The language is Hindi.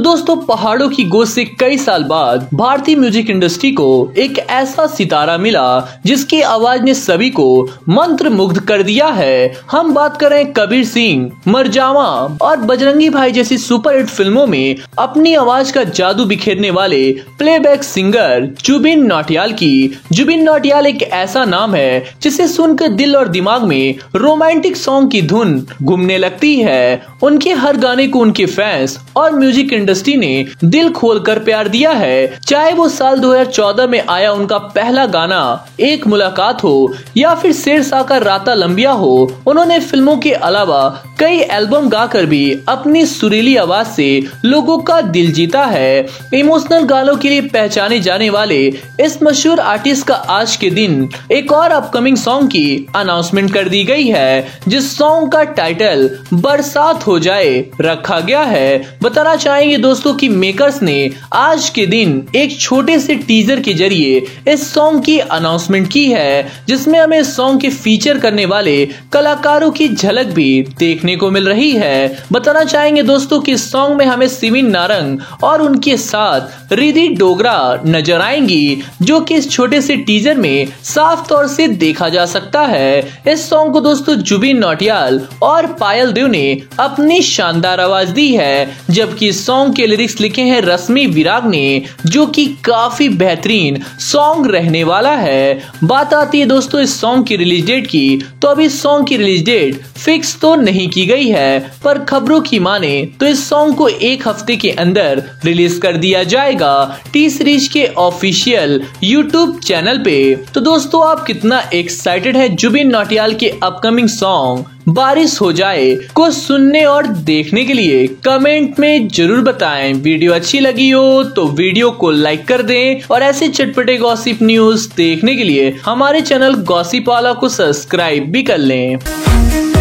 दोस्तों पहाड़ों की गोद से कई साल बाद भारतीय म्यूजिक इंडस्ट्री को एक ऐसा सितारा मिला जिसकी आवाज ने सभी को मंत्र मुग्ध कर दिया है। हम बात करें कबीर सिंह, मरजावा और बजरंगी भाई जैसी सुपरहिट फिल्मों में अपनी आवाज का जादू बिखेरने वाले प्लेबैक सिंगर जुबिन नौटियाल की। जुबिन नौटियाल एक ऐसा नाम है जिसे सुनकर दिल और दिमाग में रोमांटिक सॉन्ग की धुन घूमने लगती है। उनके हर गाने को उनके फैंस और म्यूजिक इंडस्ट्री ने दिल खोलकर प्यार दिया है। चाहे वो साल 2014 में आया उनका पहला गाना एक मुलाकात हो या फिर शेरशाह का राता लंबिया हो, उन्होंने फिल्मों के अलावा कई एल्बम गाकर भी अपनी सुरीली आवाज से लोगों का दिल जीता है। इमोशनल गानों के लिए पहचाने जाने वाले इस मशहूर आर्टिस्ट का आज के दिन एक और अपकमिंग सॉन्ग की अनाउंसमेंट कर दी गई है, जिस सॉन्ग का टाइटल बरसात हो जाए रखा गया है। बताना चाहेंगे दोस्तों कि मेकर्स ने आज के दिन एक छोटे से टीजर के जरिए इस सॉन्ग की अनाउंसमेंट की है, जिसमें हमें सॉन्ग के फीचर करने वाले कलाकारों की झलक भी देखने को मिल रही है। बताना चाहेंगे दोस्तों कि इस सॉन्ग में हमें सिविन नारंग और उनके साथ रिद्धि डोगरा नजर आएंगी, जो कि इस छोटे से टीजर में साफ तौर से देखा जा सकता है। इस सॉन्ग को दोस्तों जुबिन नौटियाल और पायल देव ने अपनी शानदार आवाज दी है, जबकि सॉन्ग के लिरिक्स लिखे हैं रश्मि विराग ने, जो कि काफी बेहतरीन सॉन्ग रहने वाला है। बात आती है दोस्तों इस सॉन्ग की रिलीज डेट की, तो अभी सॉन्ग की रिलीज डेट फिक्स तो नहीं की गई है, पर खबरों की माने तो इस सॉन्ग को एक हफ्ते के अंदर रिलीज कर दिया जाएगा टी सीरीज के ऑफिशियल यूट्यूब चैनल पे। तो दोस्तों आप कितना एक्साइटेड है जुबिन नौटियाल के अपकमिंग सॉन्ग बारिश हो जाए को सुनने और देखने के लिए कमेंट में जरूर बताएं। वीडियो अच्छी लगी हो तो वीडियो को लाइक कर दें और ऐसे चटपटे गॉसिप न्यूज देखने के लिए हमारे चैनल गॉसिप वाला को सब्सक्राइब भी कर लें।